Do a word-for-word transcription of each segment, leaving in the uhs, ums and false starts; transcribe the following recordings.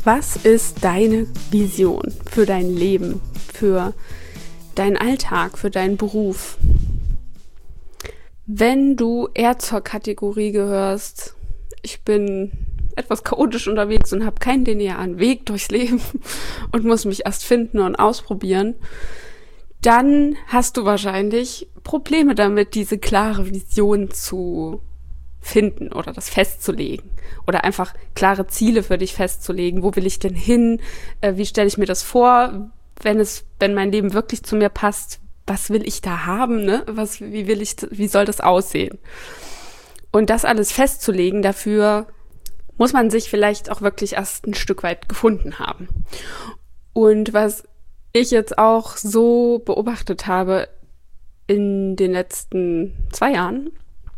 Was ist deine Vision für dein Leben, für deinen Alltag, für deinen Beruf? Wenn du eher zur Kategorie gehörst, ich bin etwas chaotisch unterwegs und habe keinen linearen Weg durchs Leben und muss mich erst finden und ausprobieren, dann hast du wahrscheinlich Probleme damit, diese klare Vision zu finden oder das festzulegen oder einfach klare Ziele für dich festzulegen. Wo will ich denn hin? Äh, wie stelle ich mir das vor, wenn es, wenn mein Leben wirklich zu mir passt? Was will ich da haben? Ne? Was, wie will ich, wie soll das aussehen? Und das alles festzulegen, dafür muss man sich vielleicht auch wirklich erst ein Stück weit gefunden haben. Und was ich jetzt auch so beobachtet habe in den letzten zwei Jahren,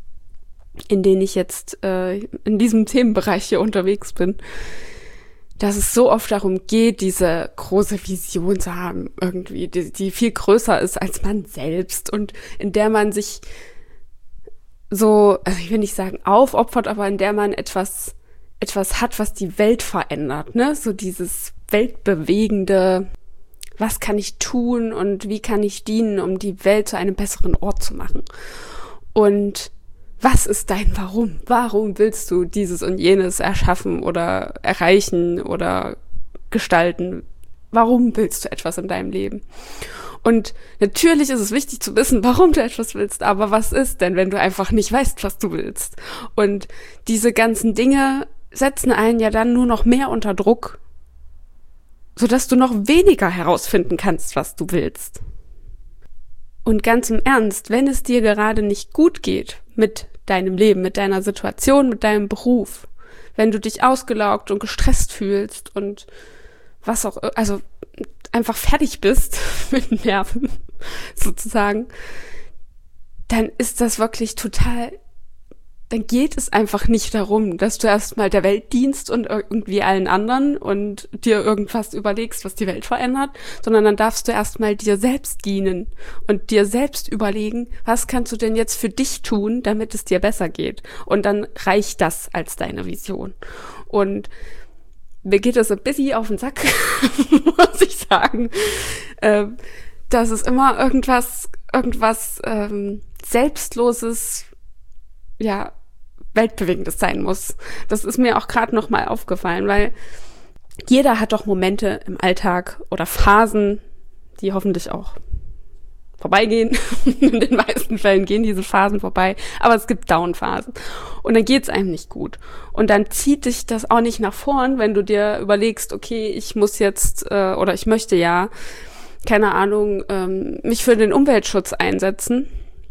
in denen ich jetzt äh, in diesem Themenbereich hier unterwegs bin, dass es so oft darum geht, diese große Vision zu haben, irgendwie, die, die viel größer ist als man selbst und in der man sich so, also ich will nicht sagen aufopfert, aber in der man etwas etwas hat, was die Welt verändert, ne? So dieses weltbewegende, was kann ich tun und wie kann ich dienen, um die Welt zu einem besseren Ort zu machen? Und was ist dein Warum? Warum willst du dieses und jenes erschaffen oder erreichen oder gestalten? Warum willst du etwas in deinem Leben? Und natürlich ist es wichtig zu wissen, warum du etwas willst, aber was ist denn, wenn du einfach nicht weißt, was du willst? Und diese ganzen Dinge setzen einen ja dann nur noch mehr unter Druck, sodass du noch weniger herausfinden kannst, was du willst. Und ganz im Ernst, wenn es dir gerade nicht gut geht mit deinem Leben, mit deiner Situation, mit deinem Beruf, wenn du dich ausgelaugt und gestresst fühlst und was auch, also einfach fertig bist mit Nerven sozusagen, dann ist das wirklich total, dann geht es einfach nicht darum, dass du erstmal der Welt dienst und irgendwie allen anderen und dir irgendwas überlegst, was die Welt verändert, sondern dann darfst du erstmal dir selbst dienen und dir selbst überlegen, was kannst du denn jetzt für dich tun, damit es dir besser geht? Und dann reicht das als deine Vision. Und mir geht das ein bisschen auf den Sack, muss ich sagen, ähm, dass es immer irgendwas, irgendwas ähm, Selbstloses, ja, Weltbewegendes sein muss. Das ist mir auch gerade noch mal aufgefallen, weil jeder hat doch Momente im Alltag oder Phasen, die hoffentlich auch vorbeigehen. In den meisten Fällen gehen diese Phasen vorbei, aber es gibt Down-Phasen. Und dann geht's einem nicht gut. Und dann zieht dich das auch nicht nach vorn, wenn du dir überlegst, okay, ich muss jetzt äh, oder ich möchte ja, keine Ahnung, ähm, mich für den Umweltschutz einsetzen.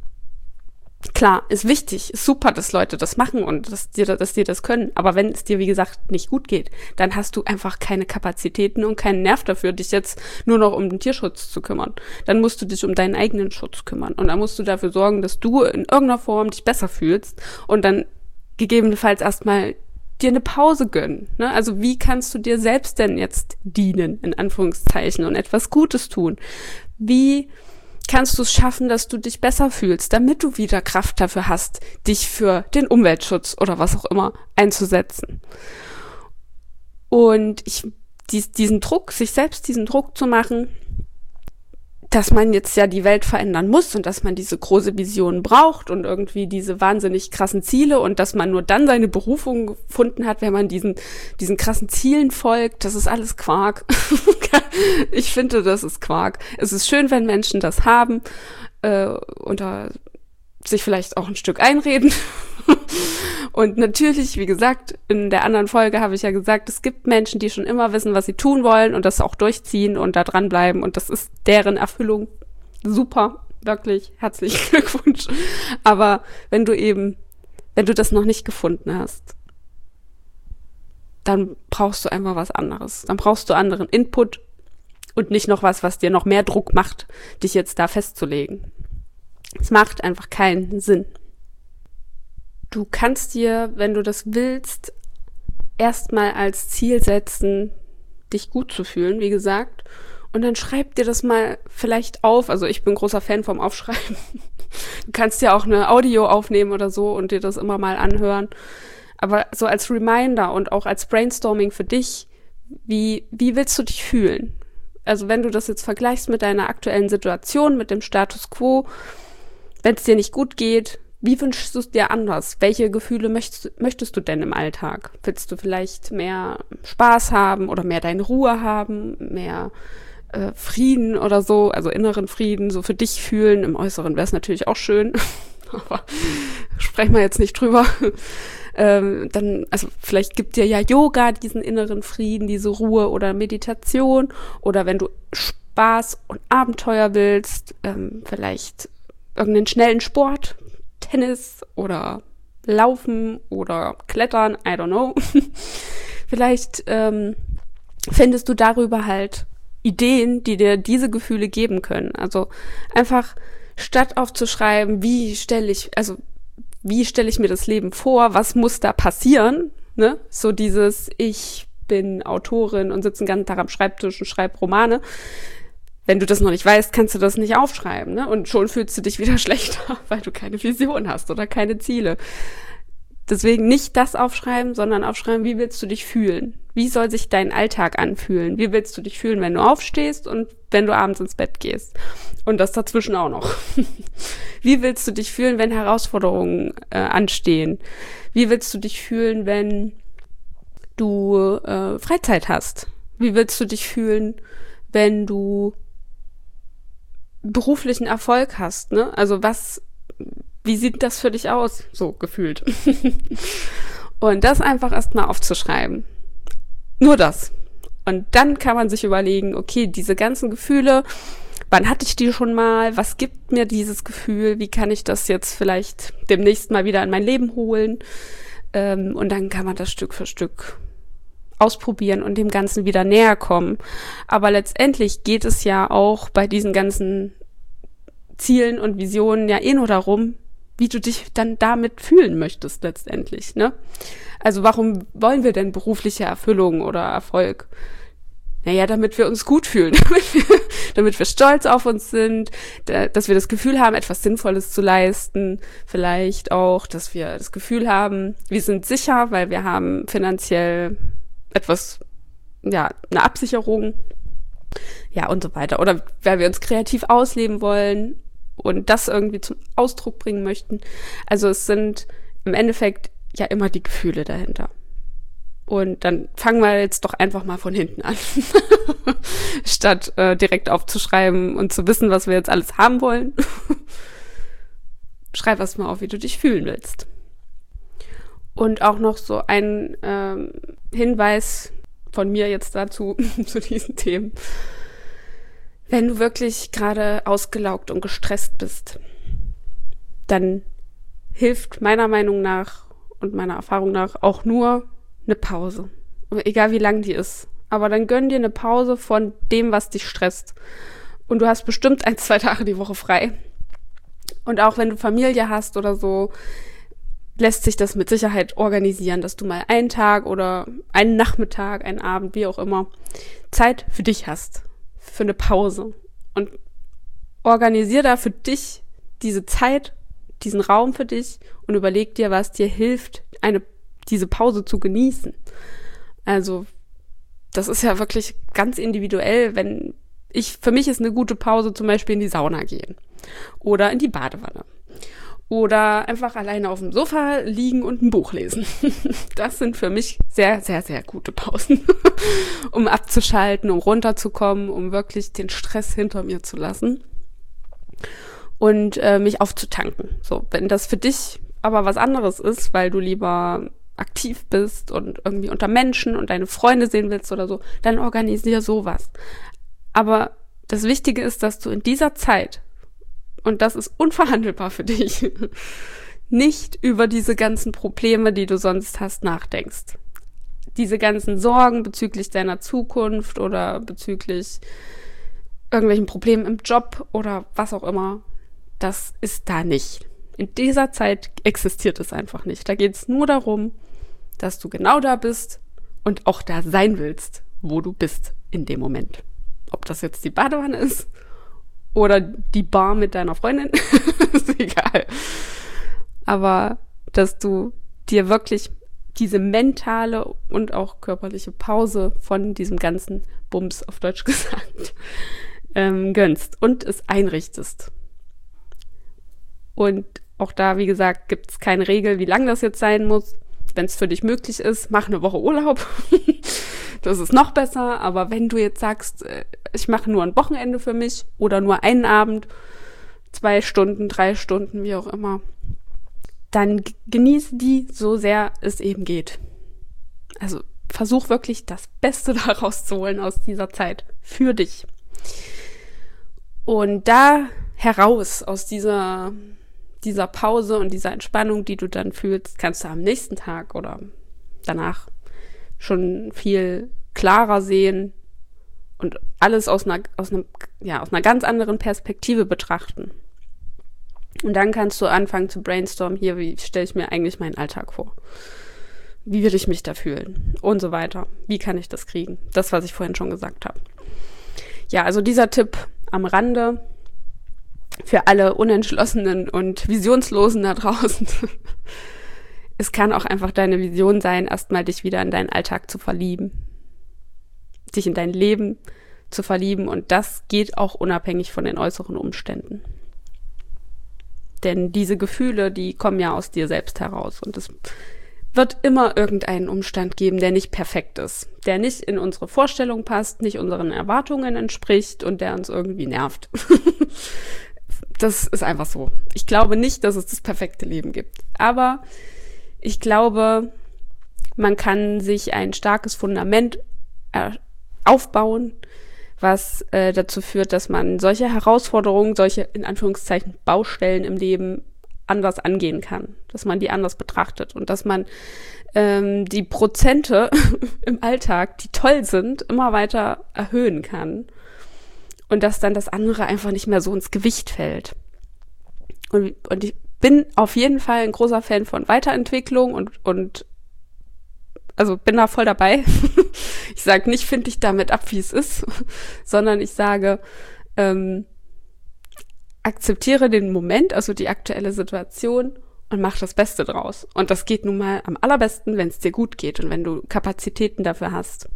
Klar, ist wichtig, ist super, dass Leute das machen und dass die, dass die das können. Aber wenn es dir, wie gesagt, nicht gut geht, dann hast du einfach keine Kapazitäten und keinen Nerv dafür, dich jetzt nur noch um den Tierschutz zu kümmern. Dann musst du dich um deinen eigenen Schutz kümmern. Und dann musst du dafür sorgen, dass du in irgendeiner Form dich besser fühlst und dann gegebenenfalls erstmal dir eine Pause gönnen. Ne? Also wie kannst du dir selbst denn jetzt dienen, in Anführungszeichen, und etwas Gutes tun? Wie kannst du es schaffen, dass du dich besser fühlst, damit du wieder Kraft dafür hast, dich für den Umweltschutz oder was auch immer einzusetzen. Und ich, dies, diesen Druck, sich selbst diesen Druck zu machen, dass man jetzt ja die Welt verändern muss und dass man diese große Vision braucht und irgendwie diese wahnsinnig krassen Ziele und dass man nur dann seine Berufung gefunden hat, wenn man diesen diesen krassen Zielen folgt, das ist alles Quark. Ich finde, das ist Quark. Es ist schön, wenn Menschen das haben äh, und da sich vielleicht auch ein Stück einreden. Und natürlich, wie gesagt, in der anderen Folge habe ich ja gesagt, es gibt Menschen, die schon immer wissen, was sie tun wollen und das auch durchziehen und da dranbleiben und das ist deren Erfüllung. Super, wirklich, herzlichen Glückwunsch. Aber wenn du eben, wenn du das noch nicht gefunden hast, dann brauchst du einfach was anderes. Dann brauchst du anderen Input und nicht noch was, was dir noch mehr Druck macht, dich jetzt da festzulegen. Es macht einfach keinen Sinn. Du kannst dir, wenn du das willst, erstmal als Ziel setzen, dich gut zu fühlen, wie gesagt. Und dann schreib dir das mal vielleicht auf. Also ich bin großer Fan vom Aufschreiben. Du kannst ja auch eine Audio aufnehmen oder so und dir das immer mal anhören. Aber so als Reminder und auch als Brainstorming für dich, Wie, wie willst du dich fühlen? Also wenn du das jetzt vergleichst mit deiner aktuellen Situation, mit dem Status quo, wenn es dir nicht gut geht, wie wünschst du es dir anders? Welche Gefühle möchtest, möchtest du denn im Alltag? Willst du vielleicht mehr Spaß haben oder mehr deine Ruhe haben, mehr äh, Frieden oder so, also inneren Frieden, so für dich fühlen? Im Äußeren wäre es natürlich auch schön, aber sprechen wir jetzt nicht drüber. Ähm, dann, also vielleicht gibt dir ja Yoga diesen inneren Frieden, diese Ruhe oder Meditation, oder wenn du Spaß und Abenteuer willst, ähm, vielleicht irgendeinen schnellen Sport, Tennis oder Laufen oder Klettern, I don't know. Vielleicht ähm, findest du darüber halt Ideen, die dir diese Gefühle geben können. Also einfach statt aufzuschreiben, wie stelle ich, also wie stelle ich mir das Leben vor, was muss da passieren, ne? So dieses, ich bin Autorin und sitze den ganzen Tag am Schreibtisch und schreibe Romane. Wenn du das noch nicht weißt, kannst du das nicht aufschreiben, ne? Und schon fühlst du dich wieder schlechter, weil du keine Vision hast oder keine Ziele. Deswegen nicht das aufschreiben, sondern aufschreiben, wie willst du dich fühlen? Wie soll sich dein Alltag anfühlen? Wie willst du dich fühlen, wenn du aufstehst und wenn du abends ins Bett gehst? Und das dazwischen auch noch. Wie willst du dich fühlen, wenn Herausforderungen äh, anstehen? Wie willst du dich fühlen, wenn du äh, Freizeit hast? Wie willst du dich fühlen, wenn du beruflichen Erfolg hast, ne? Also was, wie sieht das für dich aus? So gefühlt. Und das einfach erstmal aufzuschreiben. Nur das. Und dann kann man sich überlegen, okay, diese ganzen Gefühle, wann hatte ich die schon mal? Was gibt mir dieses Gefühl? Wie kann ich das jetzt vielleicht demnächst mal wieder in mein Leben holen? Ähm, und dann kann man das Stück für Stück ausprobieren und dem Ganzen wieder näher kommen. Aber letztendlich geht es ja auch bei diesen ganzen Zielen und Visionen ja eh nur darum, wie du dich dann damit fühlen möchtest letztendlich, ne? Also warum wollen wir denn berufliche Erfüllung oder Erfolg? Naja, damit wir uns gut fühlen, damit wir, damit wir stolz auf uns sind, da, dass wir das Gefühl haben, etwas Sinnvolles zu leisten, vielleicht auch, dass wir das Gefühl haben, wir sind sicher, weil wir haben finanziell etwas, ja, eine Absicherung, ja, und so weiter. Oder weil wir uns kreativ ausleben wollen und das irgendwie zum Ausdruck bringen möchten. Also es sind im Endeffekt ja immer die Gefühle dahinter. Und dann fangen wir jetzt doch einfach mal von hinten an, statt äh, direkt aufzuschreiben und zu wissen, was wir jetzt alles haben wollen. Schreib erst mal auf, wie du dich fühlen willst. Und auch noch so ein ähm, Hinweis von mir jetzt dazu, zu diesen Themen. Wenn du wirklich gerade ausgelaugt und gestresst bist, dann hilft meiner Meinung nach und meiner Erfahrung nach auch nur eine Pause. Egal wie lang die ist. Aber dann gönn dir eine Pause von dem, was dich stresst. Und du hast bestimmt ein, zwei Tage die Woche frei. Und auch wenn du Familie hast oder so, lässt sich das mit Sicherheit organisieren, dass du mal einen Tag oder einen Nachmittag, einen Abend, wie auch immer, Zeit für dich hast. Für eine Pause. Und organisier da für dich diese Zeit, diesen Raum für dich und überleg dir, was dir hilft, eine, diese Pause zu genießen. Also, das ist ja wirklich ganz individuell, wenn ich, für mich ist eine gute Pause zum Beispiel in die Sauna gehen. Oder in die Badewanne. Oder einfach alleine auf dem Sofa liegen und ein Buch lesen. Das sind für mich sehr, sehr, sehr gute Pausen, um abzuschalten, um runterzukommen, um wirklich den Stress hinter mir zu lassen und äh, mich aufzutanken. So, wenn das für dich aber was anderes ist, weil du lieber aktiv bist und irgendwie unter Menschen und deine Freunde sehen willst oder so, dann organisier sowas. Aber das Wichtige ist, dass du in dieser Zeit, und das ist unverhandelbar für dich, nicht über diese ganzen Probleme, die du sonst hast, nachdenkst. Diese ganzen Sorgen bezüglich deiner Zukunft oder bezüglich irgendwelchen Problemen im Job oder was auch immer, das ist da nicht. In dieser Zeit existiert es einfach nicht. Da geht es nur darum, dass du genau da bist und auch da sein willst, wo du bist in dem Moment. Ob das jetzt die Badewanne ist oder die Bar mit deiner Freundin, ist egal. Aber dass du dir wirklich diese mentale und auch körperliche Pause von diesem ganzen Bums, auf Deutsch gesagt, ähm, gönnst und es einrichtest. Und auch da, wie gesagt, gibt es keine Regel, wie lang das jetzt sein muss. Wenn es für dich möglich ist, mach eine Woche Urlaub. Das ist noch besser. Aber wenn du jetzt sagst, ich mache nur ein Wochenende für mich oder nur einen Abend, zwei Stunden, drei Stunden, wie auch immer, dann genieße die so sehr es eben geht. Also versuch wirklich das Beste daraus zu holen aus dieser Zeit für dich. Und da heraus aus dieser dieser Pause und dieser Entspannung, die du dann fühlst, kannst du am nächsten Tag oder danach schon viel klarer sehen und alles aus einer, aus einem, ja, aus einer ganz anderen Perspektive betrachten. Und dann kannst du anfangen zu brainstormen, hier, wie stelle ich mir eigentlich meinen Alltag vor? Wie will ich mich da fühlen? Und so weiter. Wie kann ich das kriegen? Das, was ich vorhin schon gesagt habe. Ja, also dieser Tipp am Rande für alle Unentschlossenen und Visionslosen da draußen. Es kann auch einfach deine Vision sein, erstmal dich wieder in deinen Alltag zu verlieben. Dich in dein Leben zu verlieben. Und das geht auch unabhängig von den äußeren Umständen. Denn diese Gefühle, die kommen ja aus dir selbst heraus. Und es wird immer irgendeinen Umstand geben, der nicht perfekt ist. Der nicht in unsere Vorstellung passt, nicht unseren Erwartungen entspricht und der uns irgendwie nervt. Das ist einfach so. Ich glaube nicht, dass es das perfekte Leben gibt. Aber ich glaube, man kann sich ein starkes Fundament äh, aufbauen, was äh, dazu führt, dass man solche Herausforderungen, solche in Anführungszeichen Baustellen im Leben anders angehen kann. Dass man die anders betrachtet und dass man ähm, die Prozente im Alltag, die toll sind, immer weiter erhöhen kann. Und dass dann das andere einfach nicht mehr so ins Gewicht fällt. Und, und ich bin auf jeden Fall ein großer Fan von Weiterentwicklung und, und also bin da voll dabei. Ich sage nicht, finde ich damit ab, wie es ist, sondern ich sage, ähm, akzeptiere den Moment, also die aktuelle Situation und mach das Beste draus. Und das geht nun mal am allerbesten, wenn es dir gut geht und wenn du Kapazitäten dafür hast.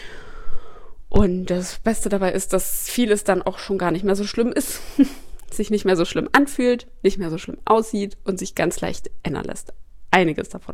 Und das Beste dabei ist, dass vieles dann auch schon gar nicht mehr so schlimm ist, sich nicht mehr so schlimm anfühlt, nicht mehr so schlimm aussieht und sich ganz leicht ändern lässt. Einiges davon.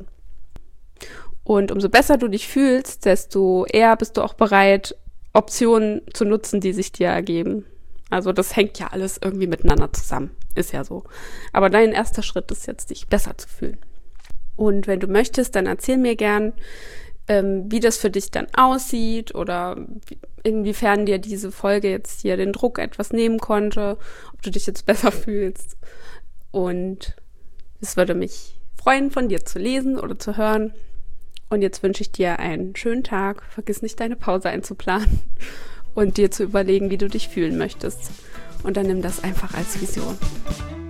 Und umso besser du dich fühlst, desto eher bist du auch bereit, Optionen zu nutzen, die sich dir ergeben. Also das hängt ja alles irgendwie miteinander zusammen. Ist ja so. Aber dein erster Schritt ist jetzt, dich besser zu fühlen. Und wenn du möchtest, dann erzähl mir gern, ähm, wie das für dich dann aussieht oder wie, inwiefern dir diese Folge jetzt hier den Druck etwas nehmen konnte, ob du dich jetzt besser fühlst. Und es würde mich freuen, von dir zu lesen oder zu hören. Und jetzt wünsche ich dir einen schönen Tag. Vergiss nicht, deine Pause einzuplanen und dir zu überlegen, wie du dich fühlen möchtest. Und dann nimm das einfach als Vision.